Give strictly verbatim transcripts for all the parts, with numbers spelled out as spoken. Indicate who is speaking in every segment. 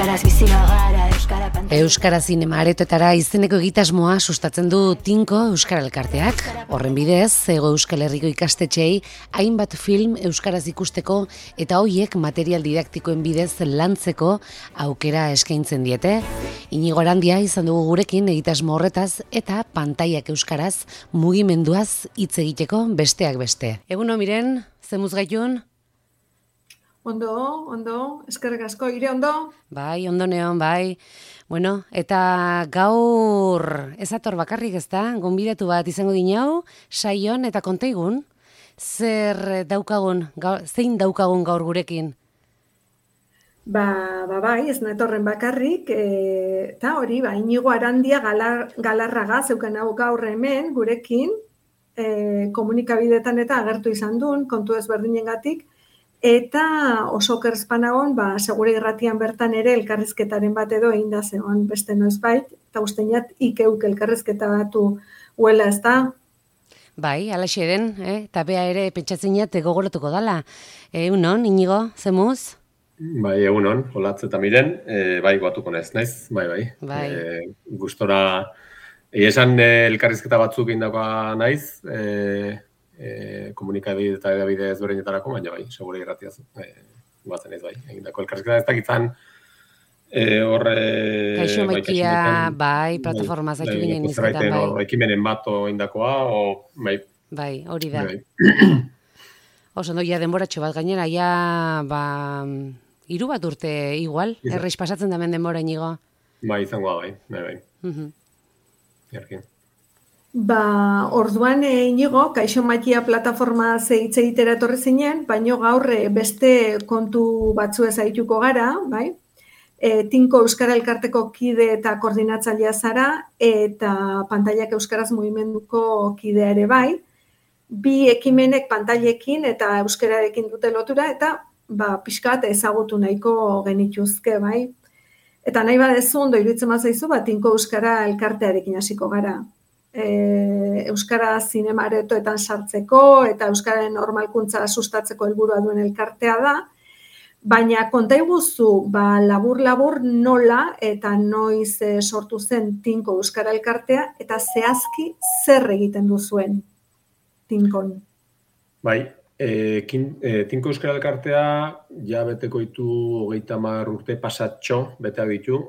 Speaker 1: euskaraz bizi bagara, euskara pantalla.
Speaker 2: Euskara zinema aretoetara izeneko egitasmoa sustatzen du Tinko Euskara Elkarteak. Horren bidez, Hego Euskal Herriko ikastetxeei hainbat film euskaraz ikusteko eta hoiek material didaktikoen bidez lantzeko aukera eskaintzen diete. Inigo Arandia izan dugu gurekin egitasmo horretaz eta pantaiak euskaraz mugimenduaz hitz egiteko besteak beste. Eguno miren, zemuz gaitun?
Speaker 3: Ondo, ondo, eskerrik asko, ire ondo?
Speaker 2: Bai, ondo neon, bai. Bueno, eta gaur ezator bakarrik ez da, gonbidatu bat izango ginau, saion eta konteigun, zer daukagun, gaur, zein daukagun gaur gurekin?
Speaker 3: Ba, ba bai, ez netorren bakarrik, e, eta hori, ba, Inigo Arandia galar, galarraga zeuken hau gaur hemen gurekin, e, komunikabidetan eta agertu izan duen, kontu ezberdinengatik, eta oso kerzpanagon, ba, segure irratian bertan ere elkarrizketaren bat edo egin da zegoen beste noizbait, eta usteñat ikeuk elkarrizketa batu huela ez da.
Speaker 2: Bai, alaxe den, eh? Eta bea ere pentsatzenat gogoratuko dala. Egunon, Inigo, zemuz?
Speaker 4: Bai, egunon, olatz eta miren, e, bai, guatuko naiz, naiz, bai, bai.
Speaker 2: Bai.
Speaker 4: E, gustora, esan e, elkarrizketa batzuk indakoa naiz, e, E, komunikabide eta edabide ezberdinetarako, baina bai, segure irratiaz e, batzen ez bai. Egindako elkarrizketa ez dakitzan e, horre...
Speaker 2: Kaixo maikia, bai, plataforma zaitu
Speaker 4: bai,
Speaker 2: ginen
Speaker 4: bai,
Speaker 2: izketan, bai.
Speaker 4: Bai, ekimenen bat indakoa, o, bai.
Speaker 2: Bai, hori da.
Speaker 4: Bai.
Speaker 2: Oso, no, ja denboratxo bat gainera, ja, ba, hiru bat urte igual,
Speaker 4: Izan.
Speaker 2: erreiz pasatzen damen denbora inigo.
Speaker 4: Bai, izangoa bai, bai, bai.
Speaker 2: Uh-huh.
Speaker 4: Jarkin.
Speaker 3: Ba, orduan e, Inigo, Kaixo Maikia plataforma hitz egitera etorri zinen, baino gaur e, beste kontu batzu ez aituko gara, bai? E, Tinko Euskara Elkarteko kide eta koordinatzailea zara, eta pantaiak euskaraz mugimenduko kidea ere bai. Bi ekimenek pantailekin eta euskararekin dute lotura, eta ba, pixka bat ezagutu nahiko genituzke, bai? Eta nahi badezu, ondo iruditzen bazaizu, ba, Tinko Euskara Elkartearekin hasiko gara. E, euskara zinema aretoetan sartzeko eta euskararen normalkuntza sustatzeko helburua duen elkartea da, baina konta iguzu ba, labur-labur nola eta noiz e, sortu zen Tinko Euskara Elkartea eta zehazki zer egiten duzuen Tinkon.
Speaker 4: Bai, e, kin, e, Tinko Euskara Elkartea ja beteko ditu hogeita hamar urte pasatxo beteak ditu,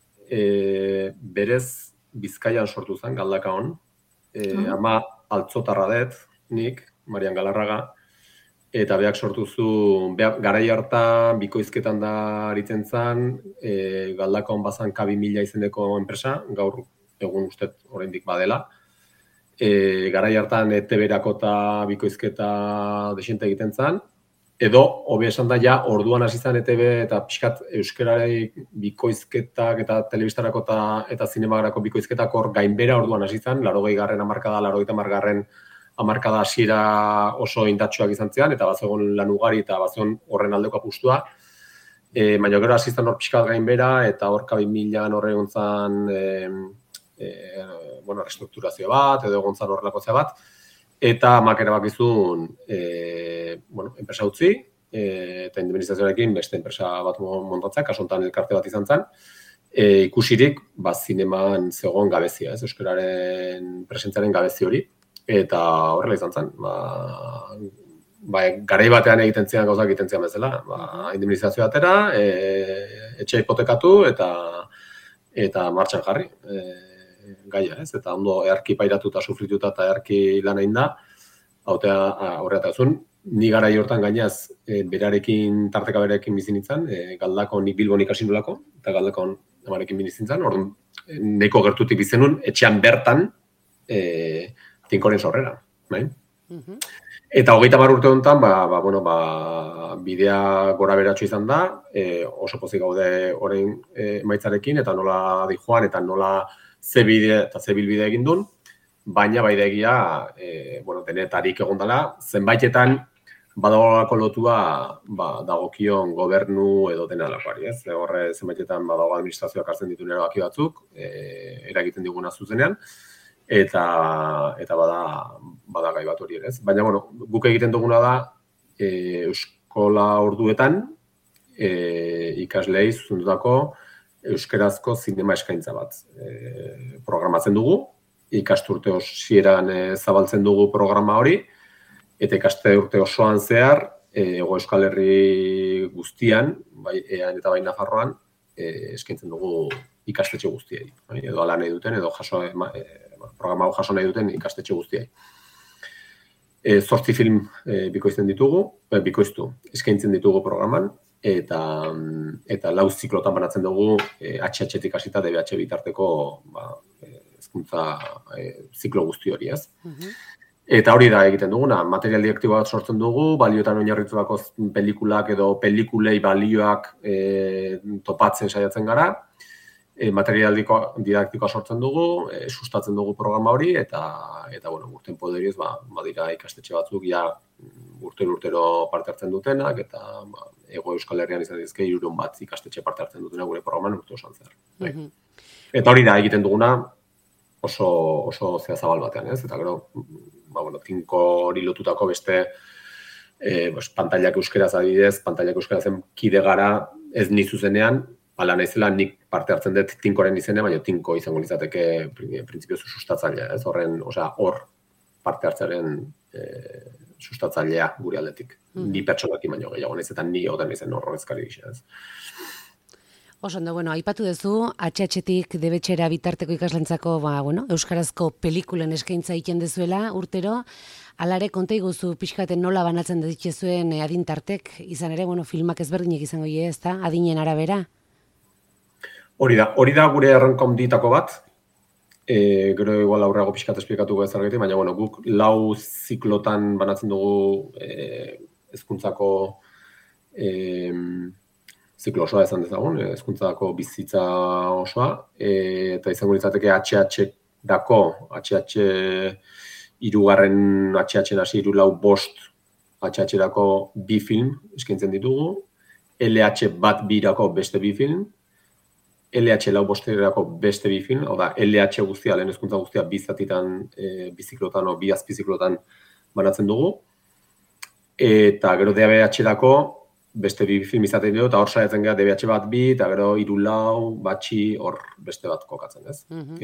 Speaker 4: e, berez Bizkaian sortu zen, Galdakaon. E, uh-huh. Ama altzotarra dut, nik, Marian Galarraga, eta beak sortu zu, beak garai hartan bikoizketan da aritzen zen, e, Galdakaon bazan Kabi Mila izeneko enpresa, gaur egun ustet oraindik badela. E, garai hartan E T B-erako eta bikoizketa desente egiten zen, edo, hobe esan da, ja, orduan hasi zen E T B eta pixkat euskarari bikoizketak eta telebistarako eta, eta zinemagarako bikoizketak hor gainbera orduan hasi zen, larogei garren hamarkada, larogei tamargarren hamarkada hasiera oso indatsuak izan zian, eta bazegon lan ugari eta bazegon horren aldeko apustua. E, baina gero hasi zen hor pixkat gainbera, eta hor Kabi Milan horre egon zen, e, e, bueno, restrukturazio bat, edo egon zen horrelako bat, eta amak erabakizun e, bueno, enpresa utzi, e, eta indemnizazioarekin beste enpresa bat montatzea, kasu honetan elkarte bat izan zen, e, ikusirik ba, zineman zegoen gabezia, ez, euskararen presentziaren gabezi hori, eta horrela izan zen. Ba, ba, garai batean egiten zian gauzak egiten zian bezala, ba, indemnizazioa atera, e, etxea hipotekatu eta, eta martxan jarri. E, gaia, ez? Eta ondo earki pairatuta, sufrituta eta earki lan egin da, horretatuzun, ni garai hortan gainaz, e, berarekin, tarteka berarekin bizi nintzen, e, Galdakon nik Bilbon ikasi nolako, eta Galdakon amarekin bizi nintzen, orduan, neko gertutik bizenun, etxean bertan, e, Tinkoren sorrera, bai? Uh-huh. Eta hogeita hamar urte honetan, ba, ba, bueno, ba, bidea gora beratxo izan da, e, oso pozik gaude orain e, maitzarekin, eta nola di joan, eta nola ze bide eta ze bilbide egin duen, baina bai da egia, e, bueno, denetarik egon dela, zenbaitetan badagoelako lotua ba, dagokion gobernu edo dena lakoari, ez? Horre zenbaitetan badago administrazioak hartzen dituen erabaki batzuk, e, eragiten diguna zuzenean, eta eta bada bada gai bat hori ere, ez? Baina bueno, guk egiten duguna da e, eskola orduetan e, ikaslei zuzendutako euskerazko zinema eskaintza bat e, programatzen dugu, ikasturte osieran e, zabaltzen dugu programa hori, eta ikasturte osoan zehar, Hego Euskal Herri guztian, bai Ean eta bai Nafarroan, e, eskaintzen dugu ikastetxe guztiei. Bai, edo ala nahi duten, edo jaso, e, programa hau jaso nahi duten ikastetxe guztiei. E, zortzi film e, bikoizten ditugu, e, bikoiztu, eskaintzen ditugu programan, eta eta lau ziklotan banatzen dugu e, H H-tik hasita D B H bitarteko ba, hezkuntza e, ziklo guzti hori, ez? Uh-huh. Eta hori da egiten duguna, material diaktibo bat sortzen dugu, balioetan oinarritutako pelikulak edo pelikulei balioak e, topatzen saiatzen gara, e, material didaktikoa sortzen dugu, e, sustatzen dugu programa hori, eta, eta bueno, urten poderioz, ba, badira ikastetxe batzuk, ja, urtero-urtero parte hartzen dutenak, eta ba, Hego Euskal Herrian izan dizke, hirurehun bat ikastetxe parte hartzen dutenak gure programan urte osan zer. Mm-hmm. Eta hori da egiten duguna oso, oso zea zabal batean, ez? Eta gero, ba, bueno, tinko hori lotutako beste e, pues, pantailak euskeraz adidez, pantailak euskerazen kide gara ez ni zuzenean, ala naizela nik parte hartzen dut tinkoren izenean, baina tinko izango litzateke printzipioz sustatzailea, ez? Horren, osea, hor parte hartzaren e, sustatzailea gure aldetik. Mm. Ni pertsonak baino gehiago naiz eta ni oten izen horrezkari gisa, ez?
Speaker 2: Oso ondo, bueno, aipatu duzu, H H-tik D B H-era bitarteko ikaslentzako, ba, bueno, euskarazko pelikulen eskaintza egiten dezuela urtero, alare konta iguzu pixkaten nola banatzen dituzuen adintartek, izan ere, bueno, filmak ezberdinek izango ie, ez da, adinen arabera?
Speaker 4: Hori da, hori da gure erronka handitako bat, e, gero igual aurreago pixkat esplikatuko ez argeti, baina, bueno, guk lau ziklotan banatzen dugu e, hezkuntzako e, ziklo osoa ezan dezagun, hezkuntzako bizitza osoa, e, eta izango litzateke H H-dako, H H hirugarren H H hasi hiru lau bost H H-dako bi film eskaintzen ditugu, L H bat birako beste bi film, L H lau bosterako beste bi film, hau da, L H guztia, lehen hezkuntza guztia bi zatitan, e, bi ziklotan, o bi azpiziklotan banatzen dugu, eta gero D B H-dako beste bi film izaten dugu, eta hor saiatzen gara D B H bat bi, eta gero hiru lau, batxi, hor beste bat kokatzen, ez? Mm-hmm.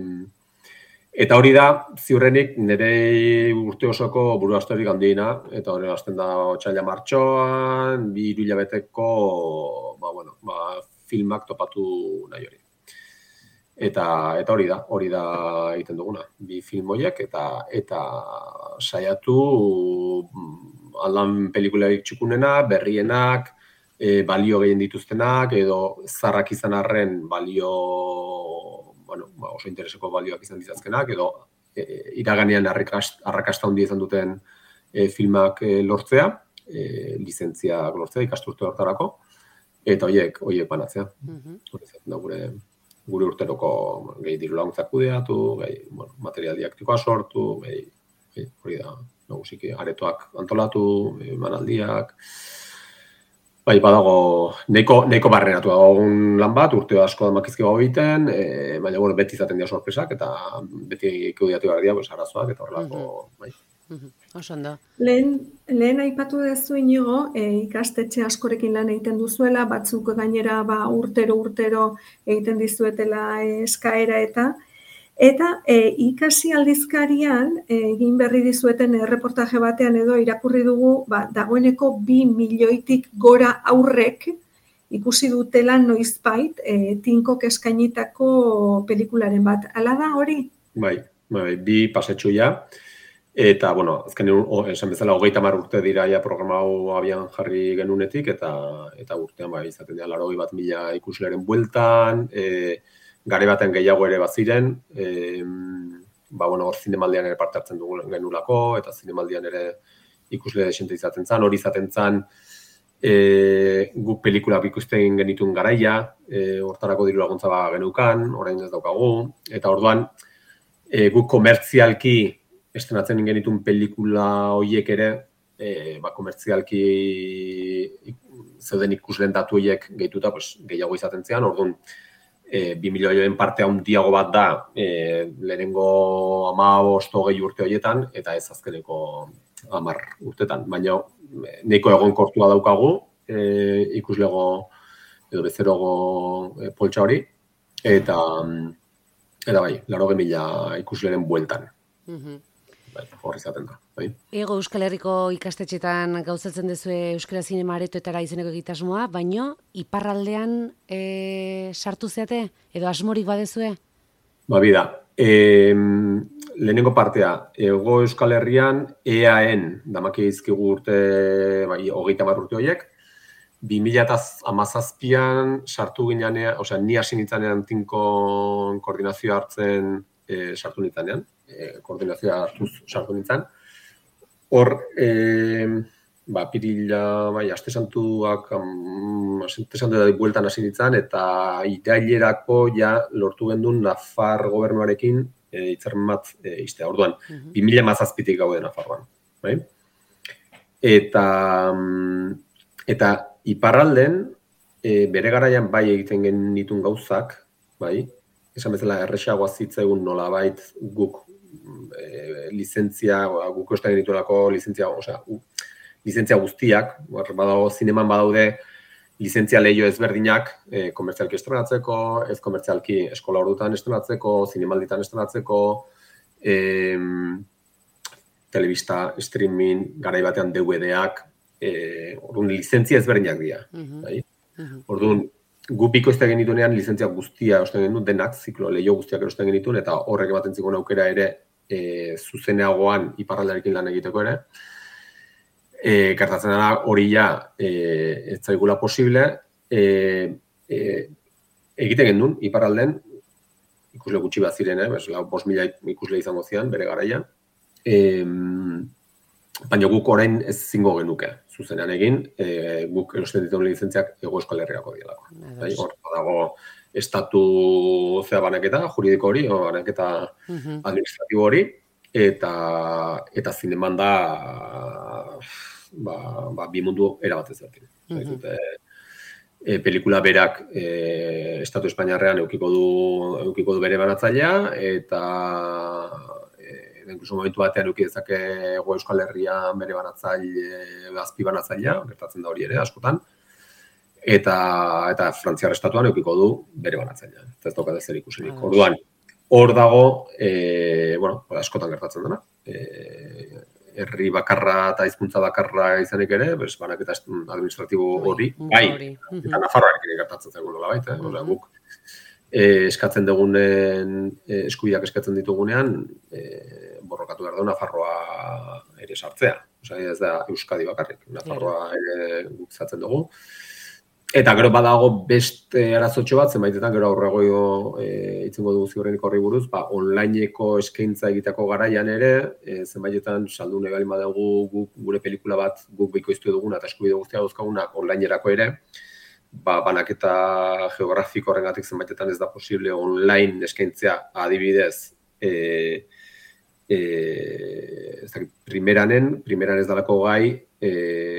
Speaker 4: E, eta hori da, ziurrenik, nire urte osoko buru astorik handiena, eta hori hasten da otsaila martxoan, bi hiru hilabeteko, ba, bueno, ba, filmak topatu nahi hori. Eta, eta hori da, hori da egiten duguna, bi film horiek, eta, eta saiatu aldan pelikularik txukunena, berrienak, e, balio gehien dituztenak, edo zarrak izan arren balio, bueno, ba, oso intereseko balioak izan ditzazkenak, edo e, iraganean arrakasta handi izan duten e, filmak e, lortzea, e, lizentziak lortzea ikasturte hortarako, eta horiek, horiek banatzea. Mm-hmm. Hori zaten da gure, gure urteroko gehi diru laguntzak kudeatu, gehi bueno, material didaktikoa sortu, gehi, gehi hori da. Nagusiki aretoak antolatu, emanaldiak. Bai, badago, nahiko, nahiko barrenatu dagoen lan bat, urte asko damakizkiago egiten, e, baina bueno, beti izaten dira sorpresak, eta beti kudeatu behar dira, pues, arazoak, eta horrelako, mm-hmm. bai.
Speaker 2: Mm-hmm. Oso ondo.
Speaker 3: Lehen, lehen aipatu dezu inigo, e, ikastetxe askorekin lan egiten duzuela, batzuk gainera ba, urtero-urtero egiten dizuetela eskaera eta, Eta e, ikasi aldizkarian, e, egin berri dizueten erreportaje batean edo irakurri dugu, ba, dagoeneko bi milioitik gora aurrek ikusi dutela noizbait e, tinkok eskainitako pelikularen bat. Hala da hori?
Speaker 4: Bai, bai, bi pasetxu ja. Eta, bueno, azken esan bezala, hogeita hamar urte dira ja programa hau abian jarri genunetik, eta, eta urtean bai, izaten dira larogei bat mila ikusleren bueltan, e, gare baten gehiago ere baziren, e, ba, bueno, hor zinemaldian ere parte hartzen dugu genulako, eta zinemaldian ere ikusle desente izaten zan, hori izaten zan, e, guk pelikulak ikusten genituen garaia, e, hortarako diru laguntza ba genukan, orain ez daukagu, eta orduan, e, guk komertzialki estrenatzen genituen pelikula horiek ere, e, ba, komertzialki zeuden ikusleen datu horiek gehituta, pues, gehiago izaten zean, orduan, E, bi milioien parte handiago bat da e, lehenengo hamabost hogei urte horietan, eta ez azkeneko hamar urtetan. Baina nahiko egonkortua daukagu e, ikuslego edo bezerogo e, poltsa hori, eta, eta bai, laro mila ikusleren bueltan.
Speaker 2: Mhm.
Speaker 4: Bai, horri zaten da. Bai.
Speaker 2: Ego Euskal Herriko ikastetxetan gauzatzen dezue Euskara Zinema Aretoetara izeneko egitasmoa, baino iparraldean e, sartu zeate edo asmorik badezue?
Speaker 4: Ba, bida, e, lehenengo partea, Ego Euskal Herrian E A N, damaki izkigu urte, bai, hogeita hamar urte horiek, bi mila hamazazpian sartu ginean, osea, ni hasi nintzanean tinko koordinazioa hartzen e, sartu nintzanean, e, koordinazioa hartuz sartu nintzen. Hor, e, ba, pirila, bai, aste santuak, um, aste santu da bueltan hasi nintzen, eta irailerako ja lortu gendun Nafar gobernuarekin e, hitzarmen bat e, iztea. Orduan, uh-huh. bi mila hamazazpitik gaude Nafarroan. Bai? Eta, eta iparralden, e, bere garaian bai egiten genitun gauzak, bai, esan bezala erresagoa zitzaigun nolabait guk e, lizentzia, guk ostan genituelako lizentzia, osea, lizentzia guztiak, badago zineman badaude lizentzia lehio ezberdinak, e, komertzialki estrenatzeko, ez komertzialki eskola ordutan estrenatzeko, zinemalditan estrenatzeko, e, telebista, streaming, garai batean D V D-ak, e, orduan lizentzia ezberdinak dira. Uh-huh. Bai? Uh-huh. Orduan, gu bikoizte genituenean lizentzia guztia osten genituen, denak, ziklo lehio guztiak erosten genituen, eta horrek ematen zikon aukera ere e, zuzeneagoan iparraldearekin lan egiteko ere. E, gertatzen dara hori ja e, ez zaigula posible, e, e, egiten gendun, iparralden, ikusle gutxi bat ziren, eh? Lau, bost mila ikusle izango zian, bere garaian. E, baina guk orain ez zingo genuke, zuzenean egin, e, guk erosten dituen lizentziak Ego Euskal Herriako dialako. Hor dago estatu zea banaketa, juridiko hori, o banaketa uh-huh. administratibo hori, eta eta zineman da ba, ba, bi mundu erabatez bertin. Uh-huh. E, pelikula berak e, Estatu Espainiarrean eukiko du, eukiko du bere banatzailea, eta e, inkluso momentu batean euki dezake Ego Euskal Herrian bere banatzaile, azpi banatzailea, gertatzen da hori ere askotan, eta eta Frantziar Estatuan eukiko du bere banatzailea. Ez dauka zer ikusirik. Uh-huh. Orduan, hor dago, e, bueno, askotan gertatzen dena. E, herri bakarra eta hizkuntza bakarra izanik ere, bez, banaketa administratibo hori, bai, uh-huh. eta Nafarroarekin gertatzen zaigu nola baita. Eh? Uh-huh. Guk e, eskatzen dugunen, e, eskubideak eskatzen ditugunean, e, borrokatu behar da Nafarroa ere sartzea. Osea, ez da Euskadi bakarrik, Nafarroa ere guk zatzen dugu. Eta gero badago beste arazotxo bat, zenbaitetan gero aurrego e, itzengo dugu ziurrenik horri buruz, ba, onlineko eskaintza egiteko garaian ere, e, zenbaitetan saldune bali badugu guk gure pelikula bat guk bikoiztu duguna eta eskubide guztia dauzkagunak onlinerako ere, ba, banaketa geografiko horrengatik zenbaitetan ez da posible online eskaintzea adibidez, e, e, ez dakit, primeranen, primeran ez dalako gai, e,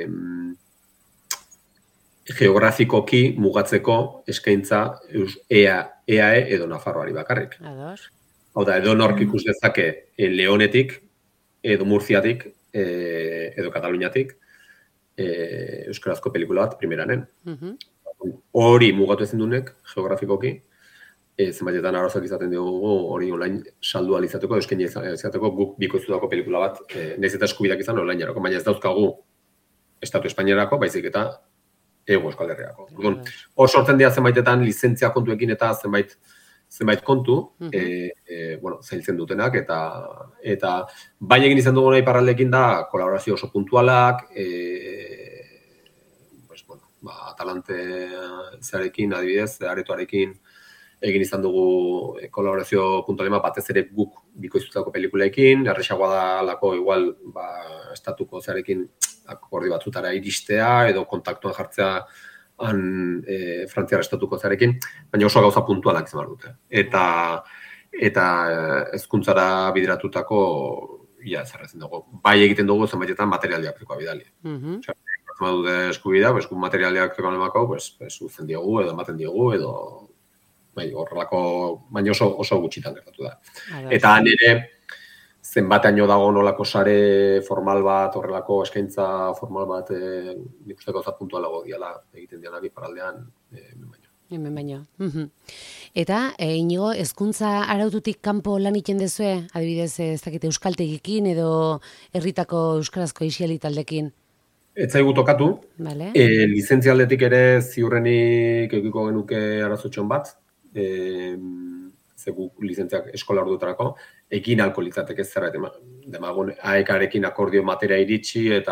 Speaker 4: geografikoki mugatzeko eskaintza E A E edo Nafarroari bakarrik.
Speaker 2: Ados.
Speaker 4: Hau da, edo nork ikus dezake e, Leonetik, edo Murziatik, e, edo Kataluniatik, e, euskarazko pelikula bat primeranen. Uh-huh. Hori mugatu ezin dunek, geografikoki, e, zenbaitetan arrozak izaten dugu hori online saldu alizateko, eskaini izateko guk bikoiztutako pelikula bat, e, nahiz eta eskubidak izan online erako, baina ez dauzkagu Estatu Espainiarako, baizik eta Ego Euskal Herriako. Orduan, hor sortzen dira zenbaitetan lizentzia kontuekin eta zenbait zenbait kontu, uh-huh. e, e, bueno, zailtzen dutenak, eta eta bai egin izan duguna iparraldekin da kolaborazio oso puntualak, e, pues, bueno, ba, Atalante zearekin, adibidez, aretoarekin egin izan dugu kolaborazio puntualema batez ere guk bikoiztutako pelikulekin, erresagoa da lako igual ba, estatuko zearekin akordi batzutara iristea edo kontaktuan jartzea han e, Frantziar estatuko zarekin, baina oso gauza puntualak izan behar dute. Eta, eta hezkuntzara bideratutako, ia zerrezen dugu, bai egiten dugu zenbaitetan material diaktikoa bidali. Uh-huh. Osea, dute eskubidea, pues, material diaktikoa nemako, pues, pues, uzen diogu edo ematen diogu edo bai, horrelako, baina oso, oso gutxitan gertatu da. Eta han ere, zenbateaino dago nolako sare formal bat, horrelako eskaintza formal bat, e, nik uste gauza puntualago diala egiten dianak iparraldean, e, baino.
Speaker 2: Hemen baino. Eta, e, Inigo, hezkuntza araututik kanpo lan egiten dezue, adibidez, ez dakite euskaltegikin edo herritako euskarazko isiali taldekin?
Speaker 4: Ez zaigu tokatu,
Speaker 2: vale.
Speaker 4: e, lizentzialdetik ere ziurrenik egiko genuke arazotxon bat, e, zegu lizentziak eskola orduetarako, ekin alko litzateke zerbait, demagun aekarekin akordio materia iritsi eta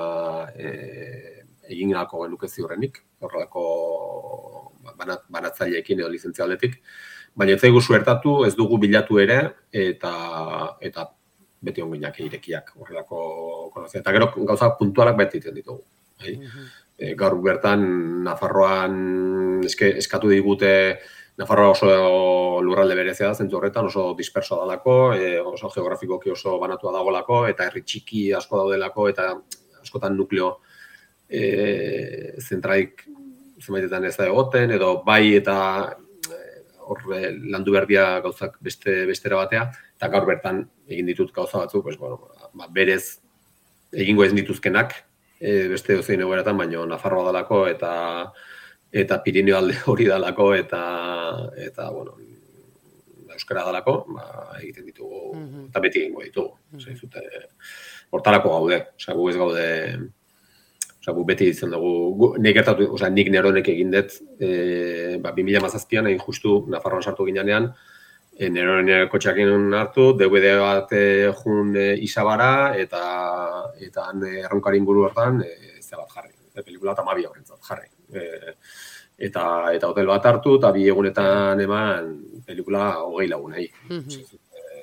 Speaker 4: e, egin alko genuke ziurrenik, horrelako banat, banatzaileekin edo lizentzialdetik, baina ez zaigu suertatu, ez dugu bilatu ere, eta eta beti onginak irekiak horrelako konozia. Eta gero gauza puntualak beti iten ditugu. Bai? Uh-huh. E, gaur bertan Nafarroan eske, eskatu digute, Nafarroa oso lurralde berezia da, zentzu horretan oso dispersoa dalako, e, oso geografikoki oso banatua dagolako, eta herri txiki asko daudelako, eta askotan nukleo e, zentraik zenbaitetan ez da egoten, edo bai eta hor landu berdia gauzak beste bestera batea, eta gaur bertan egin ditut gauza batzuk, pues, bueno, ba, berez egingo ez dituzkenak, e, beste dozein egoeratan, baina Nafarroa dalako, eta eta Pirineo alde hori dalako, eta, eta bueno, euskara dalako, ba, egiten ditugu, mm-hmm. eta beti egingo ditugu. Mm-hmm. Zute, hortarako gaude, osea, gu ez gaude, osea, gu beti ditzen dugu, nik gertatu, osea, nik neronek egin dut, e, ba, bi mila hamazazpian, egin justu Nafarroan sartu ginean, e, neronen kotxeakin hartu, D V D bat e, jun e, Isabara, eta eta han erronkari inguru hortan, e, ze bat jarri, e, pelikula eta mabi horrentzat jarri. E, eta eta hotel bat hartu, eta bi egunetan eman pelikula hogei lagunei. Mm-hmm.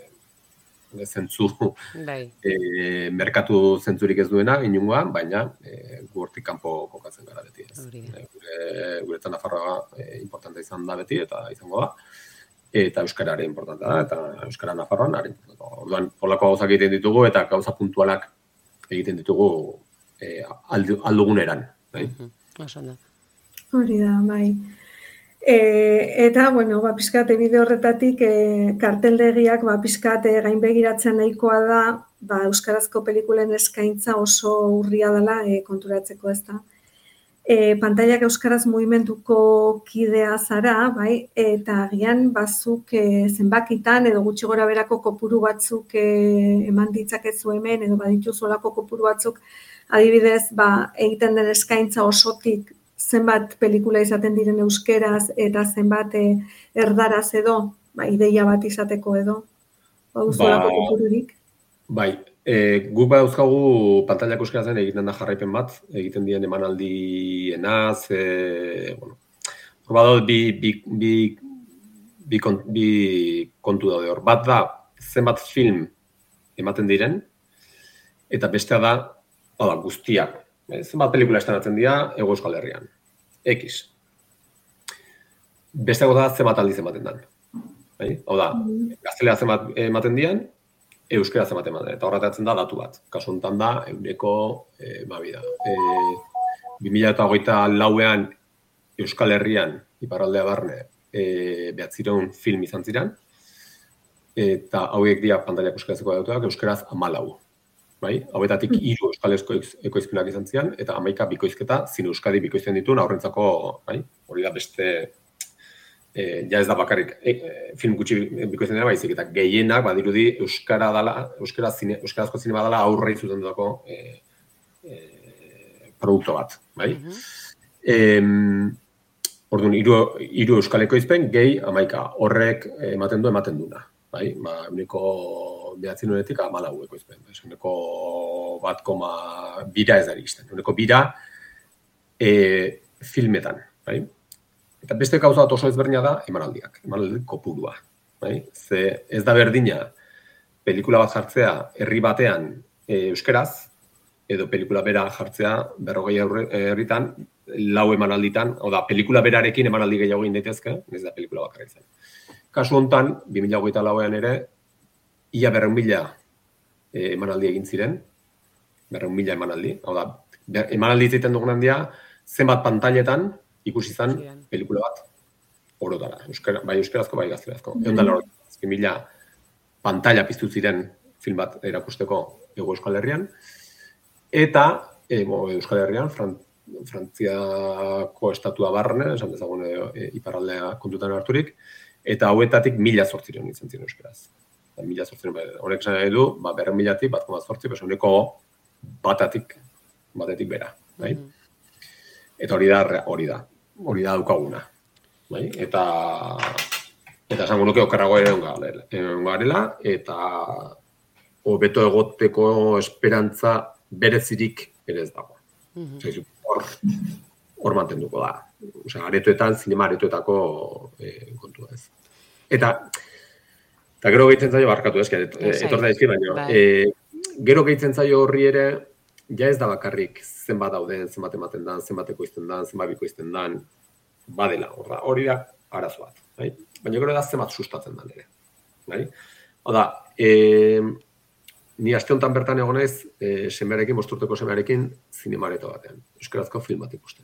Speaker 4: E, zentzu, e, merkatu zentzurik ez duena, inungoa, baina e, gu hortik kanpo kokatzen gara beti. Ez. E, gure, guretzan Nafarroa e, importante izan da beti, eta izango da. Eta euskara ere importante da, eta euskara Nafarroan ere importante da. Orduan, holako gauzak egiten ditugu, eta gauza puntualak egiten ditugu e, alduguneran. Bai?
Speaker 2: Mm-hmm.
Speaker 3: Hori da, bai. E, eta, bueno, ba, pizkat, bide horretatik, e, karteldegiak, ba, pizkat, e, gainbegiratzen nahikoa da, ba, euskarazko pelikulen eskaintza oso urria dela e, konturatzeko, ez da. E, pantailak euskaraz mugimenduko kidea zara, bai, eta agian bazuk e, zenbakitan edo gutxi gora berako kopuru batzuk e, eman ditzakezu hemen, edo badituzolako kopuru batzuk, adibidez, ba, egiten den eskaintza osotik zenbat pelikula izaten diren euskeraz eta zenbat e, erdaraz edo, ba, ideia bat izateko edo, baduzolako ba, kopururik.
Speaker 4: Bai, e, guk badauzkagu pantailak euskarazan egiten da jarraipen bat, egiten dien emanaldienaz, e, bueno, hor badaud bi, bi, bi, bi, kont, bi kontu daude hor. Bat da, zenbat film ematen diren, eta bestea da, bada, guztiak. Zenbat pelikula estrenatzen dira Hego Euskal Herrian. X. Besteago da zenbat aldiz ematen dan. Hau da, gaztelera zenbat ematen dian, euskera zenbat ematen. Eta horretatzen da datu bat. Kasu honetan da, euneko, e, babi da. E, bi mila hogeita lauean Euskal Herrian, iparraldea barne, e, behatzireun film izan ziren, eta hauek dira pantailak euskarazeko datuak, euskaraz hamalau. Bai, hauetatik hiru euskal ekoizpenak izan zian, eta hamaika bikoizketa, zin Euskadi bikoizten dituen aurrentzako, bai, hori da beste, e, ja ez da bakarrik, e, film gutxi bikoizten dira, baizik, eta gehienak, badirudi, euskara dala, euskara zine, euskarazko zinema dala aurre izuten dutako e, e, produktu bat, bai. Uh-huh. E, orduan, hiru, hiru euskal ekoizpen, gehi hamaika, horrek ematen du, ematen duna, bai, ba, uniko behatzen honetik amalau ekoizpen. Uneko bat koma bira ez da iristen. Uneko bira e, filmetan. Bai? Eta beste gauza bat oso ezberdina da emanaldiak. Emanaldi kopurua. Bai? Ze ez da berdina pelikula bat jartzea herri batean e, euskeraz, edo pelikula bera jartzea berrogei herritan, lau emanalditan, hau da, pelikula berarekin emanaldi gehiago egin daitezke, ez da pelikula bakarra izan. Kasu honetan, bi mila hogeita lauean ere, ia berreun mila e, emanaldi egin ziren, berreun mila emanaldi. Hau da, emanaldi egiten dugun handia, zenbat pantailetan ikusi izan pelikula bat orotara. Euskara, bai euskarazko, bai gazterazko. Egon da lor, ezkin mila pantaila piztu ziren film bat erakusteko Hego Euskal Herrian, eta e, Euskal Herrian, Fran, Frantziako estatua barne, esan dezagun e, iparraldea kontutan harturik, eta hauetatik mila zortziron izan ziren euskaraz. Mila zortziron, honek esan nahi du, ba, berren milatik, bat koma zortzi, besa honeko batatik, batetik bera. Bai? Mm. Eta hori da, hori da, hori da daukaguna. Bai? Eta, eta esango nuke okerrago ere egon garela, eta hobeto egoteko esperantza berezirik ere ez dago. Mm-hmm. Hor, hor mantenduko da. Osea, aretoetan, zinema aretoetako eh, kontua ez. Eta, eta gero gehitzen zaio, barkatu ez, etor da izki, baina, eh, gero gehitzen zaio horri ere, ja ez da bakarrik zenbat dauden, zenbat ematen dan, zenbat ekoizten dan, zenbat bikoizten dan, badela, horra, hori da arazo bat. Bai? Baina gero da zenbat sustatzen dan ere. Bai? Hau da, eh, ni aste honetan bertan egon naiz, e, semearekin, bosturteko semearekin, zinemareto batean. Euskarazko film bat ikusten.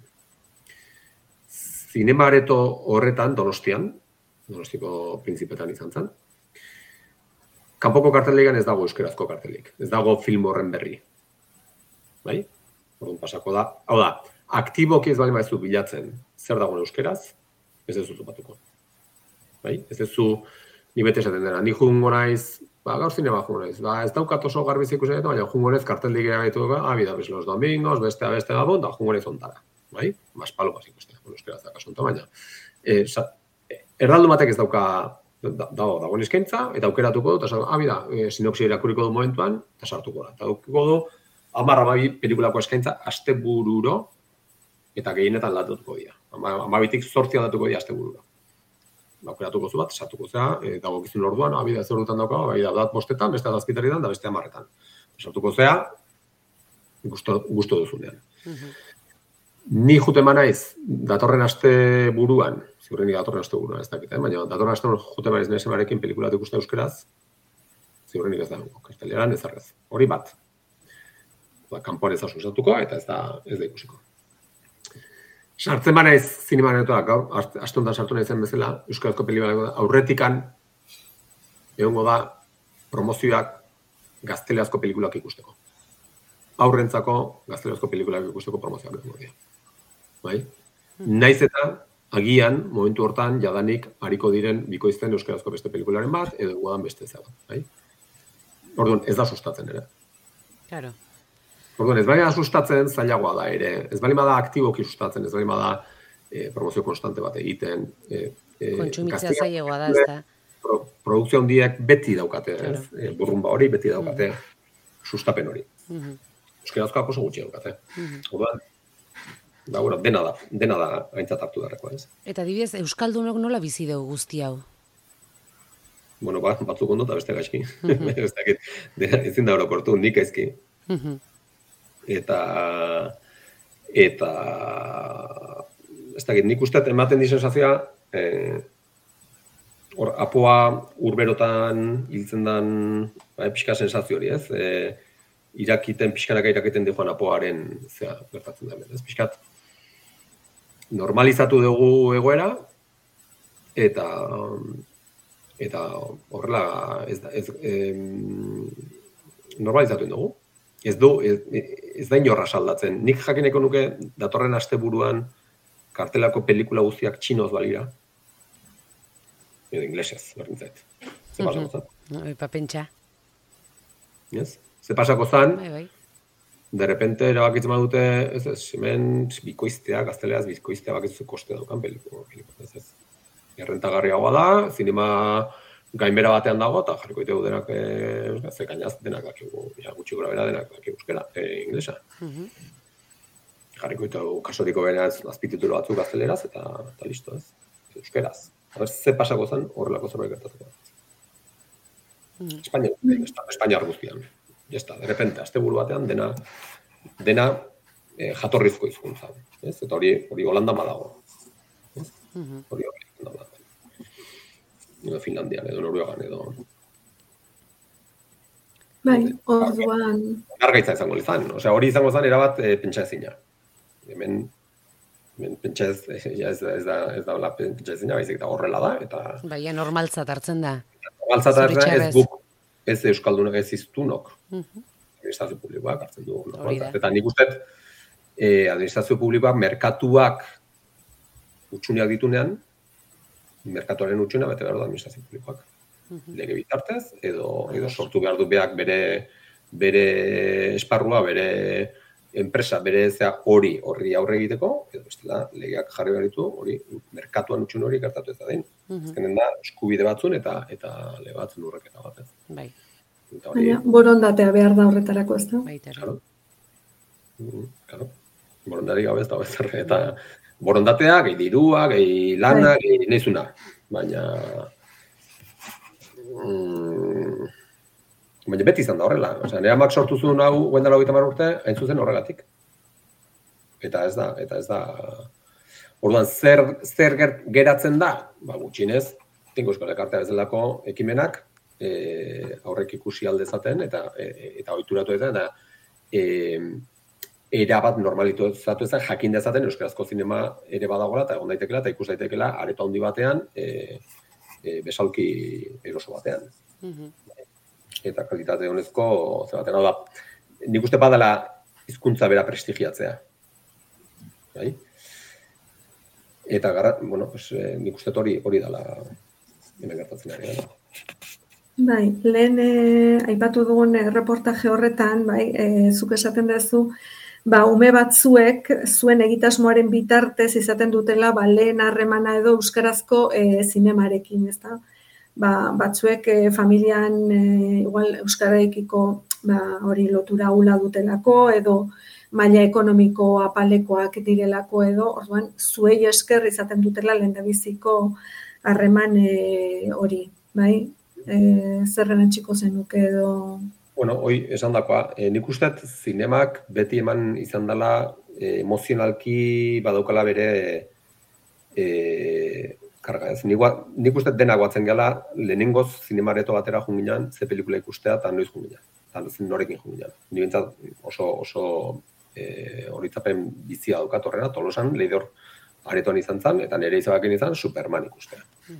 Speaker 4: Zinemareto horretan, Donostian, Donostiko printzipetan izan zen, kanpoko karteligan ez dago euskarazko kartelik. Ez dago film horren berri. Bai? Orduan pasako da. Hau da, aktiboki ez bali maizu bilatzen zer dagoen euskaraz, ez ez duzu batuko. Bai? Ez ez zu, ni bete esaten dena, ni jungo naiz, ba, gaur zinema jungo naiz. Ba, ez daukat oso garbiz ikusen, baina jungo naiz karteldik egaitu, ah, bida, bez, los domingos, bestea, bestea gabon, da jungo naiz ontara. Bai? Mas palomas ikustea, euskaraz da kasunta, baina. E, sa, erdaldu batek ez dauka, da, dago, dagoen eskaintza, eta aukeratuko du, eta ah, bida, e, sinopsia irakuriko du momentuan, eta sartuko da. Eta aukiko du, hamar amabi pelikulako eskaintza, astebururo, eta gehienetan latutuko dira. Amabitik zortzi aldatuko dira astebururo. Aukeratuko zu bat, sartuko zea, e, dago gizun orduan, abida ez horretan dauka, bai da dat bostetan, beste adazpitaritan, da beste amarretan. Sartuko zea, gusto, gusto duzunean. Uh-huh. Ni jute manaiz, datorren aste buruan, ziurrenik datorren aste buruan, ez dakit, eh? Baina datorren aste jute manaiz nesemarekin pelikulat ikuste euskaraz, ziurrenik ez da, karteleran ez arrez. Hori bat. Ba, kanpoan ez da susatuko, eta ez da, ez da ikusiko. Sartzen banaiz zinemaretoak, gaur, astontan sartu nahi zen bezala, euskarazko pelikula aurretikan egongo da promozioak gazteleazko pelikulak ikusteko. Aurrentzako gazteleazko pelikulak ikusteko promozioak egongo dira. Bai? Naiz eta agian, momentu hortan, jadanik hariko diren bikoizten euskarazko beste pelikularen bat, edo guadan beste zea bat. Bai? Orduan, ez da sustatzen ere.
Speaker 2: Claro.
Speaker 4: Orduan, ez bali da sustatzen, zailagoa da ere. Ez bali da aktiboki sustatzen, ez bali da e, promozio konstante bat egiten. E, e,
Speaker 2: Kontsumitzea zailagoa da, ez da.
Speaker 4: Pro, produkzio handiak beti daukate, claro. Ez? E, burrumba hori beti daukate, mm. sustapen hori. Mm-hmm. Euskarazkoak oso gutxi daukate. Mm-hmm. Orduan, da, bueno, dena da, dena da aintzat hartu darreko, ez?
Speaker 2: Eta adibidez, euskaldunok nola bizi dugu guzti hau?
Speaker 4: Bueno, ba, batzuk ondo eta beste gaizki. Mm-hmm. Ez dakit, ezin da orokortu, nik ezki. Mm-hmm. Eta, eta, ez dakit, nik uste ematen di sensazioa, eh, hor, apoa urberotan hiltzen dan, ba, pixka sensazio hori, ez? E, irakiten, pixkanaka irakiten joan apoaren, zera, gertatzen da, ez? Pixkat, normalizatu dugu egoera, eta, eta horrela, ez da, ez, em, normalizatu dugu. Ez du, ez, ez da inorra saldatzen. Nik jakineko nuke datorren asteburuan kartelako pelikula guztiak txinoz balira. Edo inglesez, berdintzait. Ze pasako zan?
Speaker 2: Epa pentsa.
Speaker 4: Ez? Ze pasako zan,
Speaker 2: bai, bai.
Speaker 4: De repente erabakitzen badute, ez ez, hemen bikoiztea, gazteleaz bikoiztea bakizu koste daukan pelikula. Ez ez. Errentagarriagoa da, zinema gainbera batean dago, eta jarriko ditu denak, e, ze gainaz denak dakigu, ja, gutxi gora bera denak dakigu euskera, e, inglesa. Uh-huh. Jarriko ditu kasoriko beraz azpititulo batzuk gazteleraz, eta, eta listo, ez, euskeraz. Aber, ze pasako zen horrelako zerbait gertatuko. Uh-huh. Espainia, Espainiar guztian. Ya está, de repente, asteburu batean dena, dena e, jatorrizko hizkuntza. Ez? Eta hori, hori Holanda badago. Uh-huh. Hori hori Holanda badago. Edo Finlandian, edo Noruegan, edo...
Speaker 3: Bai, orduan...
Speaker 4: Gargaitza izango izan. Osea, hori izango zen erabat e, pentsa ezina. Hemen, hemen pentsa ez, ez, ez da, ez da pentsa ezina, baizik eta horrela da, eta...
Speaker 2: Baina normaltzat hartzen da.
Speaker 4: Normaltzat hartzen ez guk, ez euskaldunok ez iztunok. Administrazio publikoak hartzen du.
Speaker 2: Hori da.
Speaker 4: Eta nik uste, eh, administrazio publikoak merkatuak utxuneak ditunean, merkatuaren utxuna bete behar du administrazio publikoak. Lege bitartez, edo, edo sortu behar du beak bere, bere esparrua, bere enpresa, bere zea hori horri aurre egiteko, edo bestela legeak jarri behar ditu, hori merkatuan utxun hori gertatu ez da den. Azkenen da, eskubide batzun eta eta lege batzun urreketa bat ez.
Speaker 2: Bai.
Speaker 3: Baina, borondatea behar da horretarako ez da.
Speaker 2: Baita.
Speaker 4: Claro. Claro. Borondari gabe ez da bezer. Eta borondatea, gehi dirua, gehi lana, gehi nezuna. Baina... Mm, baina beti izan da horrela. Osea, nire amak sortu zuen hau guendala hogeita hamar urte, hain zuzen horregatik. Eta ez da, eta ez da... Orduan, zer, zer geratzen da? Ba, gutxinez, Tinko Euskal Elkartea bezalako ekimenak, e, aurrek ikusi aldezaten, eta e, eta ohituratu ezaten, eta e, era bat normalitu zatu ezan, jakin dezaten euskarazko zinema ere badagoela, eta egon daitekela, eta ikus daitekela, areto handi batean, e, e, besalki eroso batean. Eta kalitate honezko, ze batean, hau da, nik uste badala hizkuntza bera prestigiatzea. Bai? Eta gara, bueno, pues, eh, nik uste hori hori dala hemen gertatzen ari dela.
Speaker 3: Bai, lehen eh, aipatu dugun eh, reportaje horretan, bai, eh, zuk esaten duzu, ba, ume batzuek zuen egitasmoaren bitartez izaten dutela ba, lehen harremana edo euskarazko eh, zinemarekin, ezta? Ba, batzuek eh, familian eh, igual euskararekiko ba, hori lotura hula dutelako edo maila ekonomiko apalekoak direlako edo, orduan, zuei esker izaten dutela lehendabiziko harreman e, hori, bai? E, zerren txiko zenuke edo...
Speaker 4: Bueno, hoi, esan dakoa, e, nik uste zinemak beti eman izan dela e, emozionalki badaukala bere e, karga ez. Nik, nik uste dena guatzen gala lehenengoz zinemareto batera junginan, ze pelikula ikustea eta noiz junginan, eta norekin junginan. Ni bintzat oso, oso E, horitzapen bizia daukat horrena, Tolosan, Leidor aretoan izan zen, eta nire izabakin izan Superman ikustea.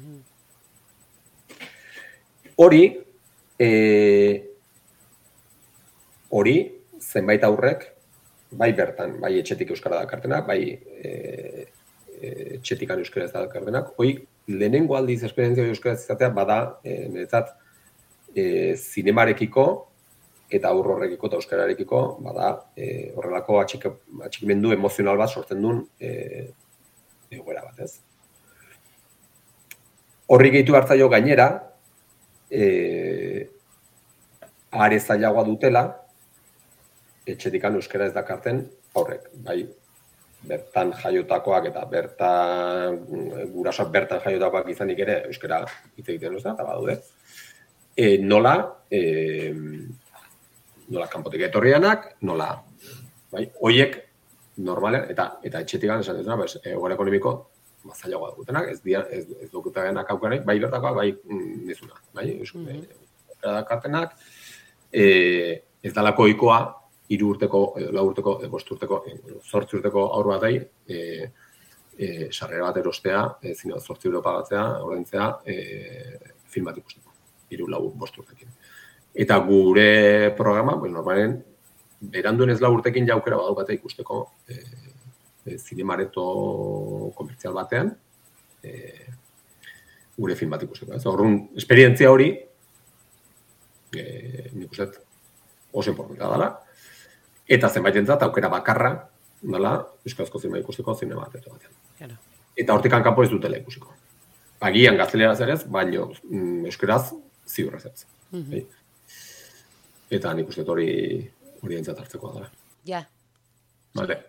Speaker 4: Hori, e, hori, zenbait aurrek, bai bertan, bai etxetik euskara dakartenak, bai e, e, etxetikan euskara ez dakartenak, hori, lehenengo aldiz esperientzia euskara izatea, bada, e, niretzat, e, zinemarekiko, eta aurro horrekiko eta euskararekiko, bada, e, horrelako atxik, atxikimendu emozional bat sortzen duen e, egoera bat, ez. Horri gehitu hartzaio gainera, e, are zailagoa dutela, etxetikan euskara ez dakarten aurrek, bai, bertan jaiotakoak eta bertan, gurasoak bertan jaiotakoak izanik ere euskara hitz egiten duz da, eta badude. E, nola, e, nola kanpotik etorrianak, nola, bai, hoiek normalean, eta eta etxetikan esan duzuna, pues, egoera ekonomiko mazailagoa dutenak, ez dira, ez, ez dukutagenak aukarai, bai bertakoak, bai nizuna, bai, euskara mm-hmm. dakartenak, e, ez dalako ohikoa, hiru urteko, lau urteko, bost urteko, zortzi urteko aur bat ahi, e, e, sarrera bat erostea, e, zine zortzi euro pagatzea, ordaintzea, e, film bat ikusteko, hiru lau bost urtekin. Eta gure programa, pues, normalen, beranduen ez lau urtekin jaukera badaukate ikusteko e, e, zinemareto komertzial batean, e, gure film bat ikusteko. Ez horren, esperientzia hori, e, nik uste oso importantea dela, eta zenbait entzat, aukera bakarra, dela, euskarazko zinema ikusteko zinemareto batean. Claro. Eta hortik kanpo ez dutela ikusiko. Agian gazteleraz ere ez, baino mm, euskaraz ziurraz ez. Mm-hmm. Eta nik uste hori hori entzat hartzekoa dela.
Speaker 2: Ja.
Speaker 4: Vale.